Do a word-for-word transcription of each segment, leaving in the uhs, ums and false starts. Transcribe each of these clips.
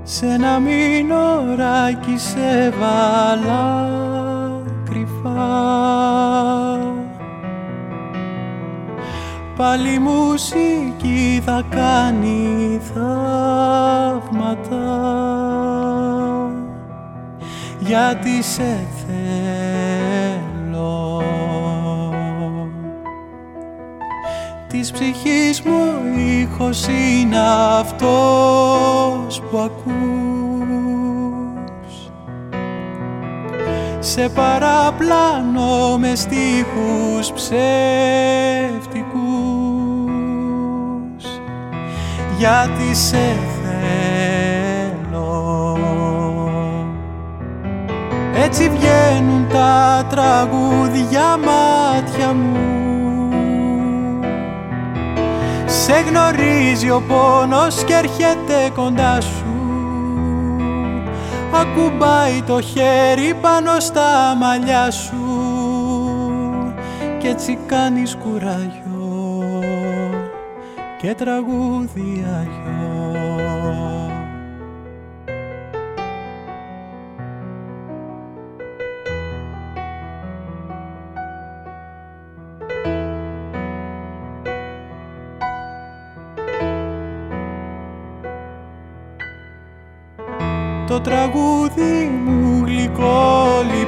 Σ' ένα μηνωράκι σε βάλα κρυφά. Πάλι μουσική θα κάνει θαύματα, γιατί σε θέλω. Της ψυχής μου ο ήχος είναι αυτός που ακούς. Σε παραπλάνω με στίχους ψεύτικους, γιατί σε θέλω. Έτσι βγαίνουν τα τραγούδια μάτια μου. Σε γνωρίζει ο πόνος και έρχεται κοντά σου. Ακουμπάει το χέρι πάνω στα μαλλιά σου κι έτσι κάνεις κουράγιο και τραγούδι αγιό. Το τραγούδι μου γλυκό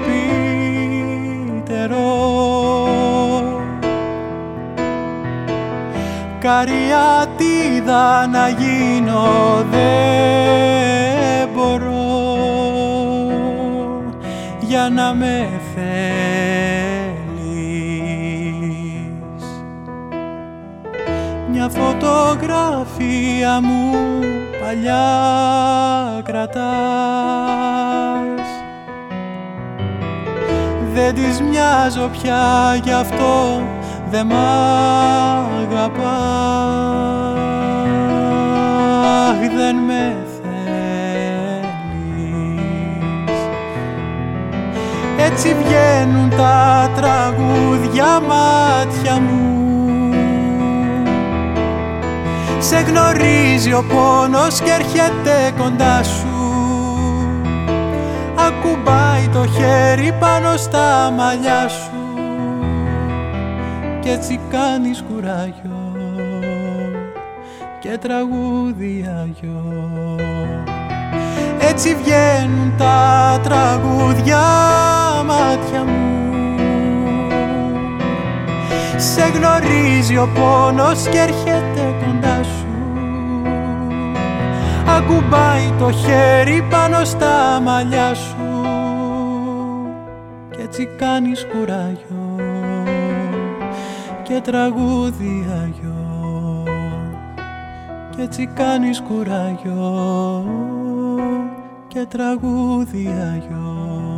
λυπητερό, καριάτιδα να γίνω δεν μπορώ, για να με θέλεις. Μια φωτογραφία μου παλιά κρατάς, δεν της μοιάζω πια, γι' αυτό δε μ' αγαπάς, δεν με θέλεις. Έτσι βγαίνουν τα τραγούδια μάτια μου. Σε γνωρίζει ο πόνος και έρχεται κοντά σου. Ακουμπάει το χέρι πάνω στα μαλλιά σου κι έτσι κάνεις κουράγιο και τραγούδι αγιό. Έτσι βγαίνουν τα τραγούδια μάτια μου. Σε γνωρίζει ο πόνος και έρχεται κοντά σου. Ακουμπάει το χέρι πάνω στα μαλλιά σου κι έτσι κάνεις κουράγιο και τραγούδι αγιό. Κι έτσι κάνεις κουράγιο και τραγούδι αγιό.